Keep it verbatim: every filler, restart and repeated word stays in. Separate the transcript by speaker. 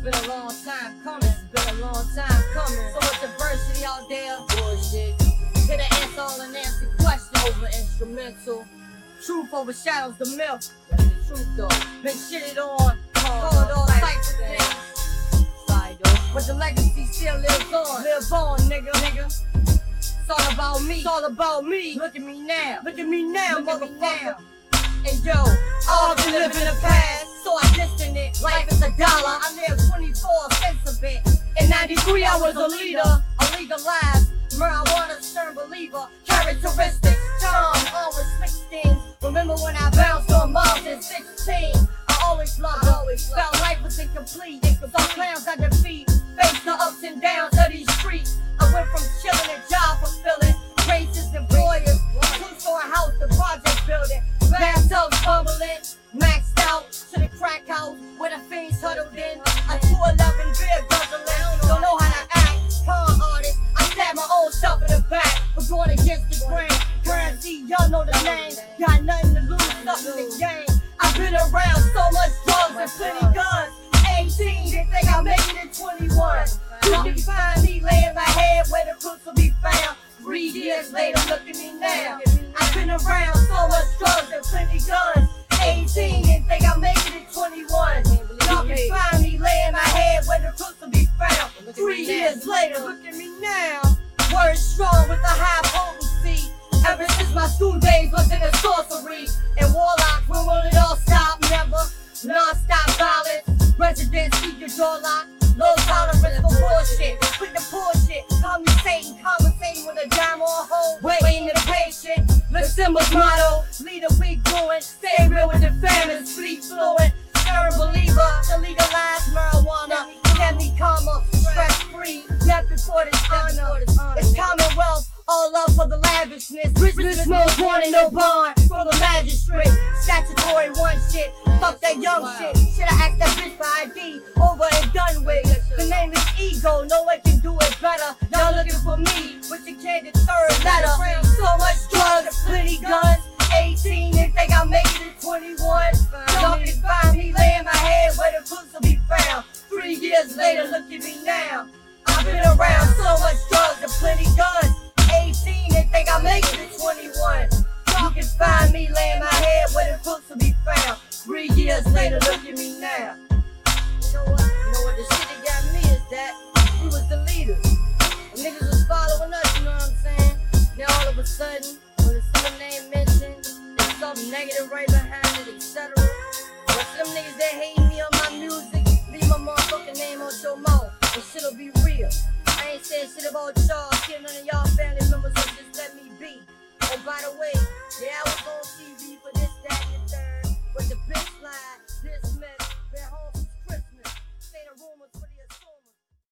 Speaker 1: been a long time coming. It's been a long time coming. So much adversity out there. Bullshit. Here to answer all unanswered questions. Over instrumental. Truth overshadows the myth. That's the truth though. Been shitted on. Called all types of things. Side though. But the legacy still lives on. Live on, nigga. Nigga. It's all about me. It's all about me. Look at me now. Look at me now, Look motherfucker. And yo, all been living the past, so I distant it. Life is a dollar. I live twenty-four cents of it. In ninety-three, I was a leader. A legalized marijuana, stern believer. Characteristics, charm, always fixed things. Remember when I bounced on Mars at sixteen? I always loved her. Always felt life was incomplete. Some clowns I defeat. Face the ups and downs of these streets. I went from chilling and job fulfilling, racist employers, two-store house to project building, bathtubs bubbling, maxed out to the crack house where the fiends huddled in, a two eleven beer guzzling, don't know how to act, con artist, I stab my own self in the back, we're going against the grain, currency, y'all know the name, got nothing to lose, stuff in the game, I've been around so much drugs and plenty guns, eighteen, they think I made it in twenty-one. You can find me laying my head where the crooks will be found. Three years later, look at me now. I've been around so much drugs and plenty guns. eighteen, didn't think I made it in twenty-one. Y'all can find me laying my head where the crooks will be found. Three years later, look at me now. Word strong with a high potency. Ever since my school days was in the sorcery and warlock, when will it all stop? Never. Non-stop violence. Residents keep your door locked. Low tolerance for bullshit. Quit the bullshit. Call me Satan. Conversating with a dime or a hole. Waiting to pay shit. The Simba's motto. Lead a week going. Stay real with the famines. Fleet fluent. Stern believer. To legalize marijuana. Get me calmer. Stress free. Yet before this honor. It's commonwealth. All love for the lavishness. Business modes wanting no bond from the magistrate. Statutory one shit. Fuck that young shit. Shoulda asked that bitch for I D. Over and done with. The name is ego. No one can do it better. Y'all looking for me, but you can't the third letter. So much drugs, plenty guns. eighteen, they think I made it in twenty-one. Y'all can find me laying my head where the crooks will be found. Three years later, look at me now. I've been around so much drugs and plenty guns. eighteen, they think I made it in twenty-one. You can find me laying my head where the crooks will be found. Three years later, look at me now. You know what? You know what? The shit that got me is that we was the leaders. The niggas was following us, you know what I'm saying? Now all of a sudden, when the some name mentioned, there's something negative right behind it, et cetera. But some niggas that hate me on my music, leave my motherfucking name on your mouth, and shit'll be real. I ain't saying shit about y'all, kill none of y'all family members, so just let me be. Oh, by the way, yeah, I was on T V for this, that,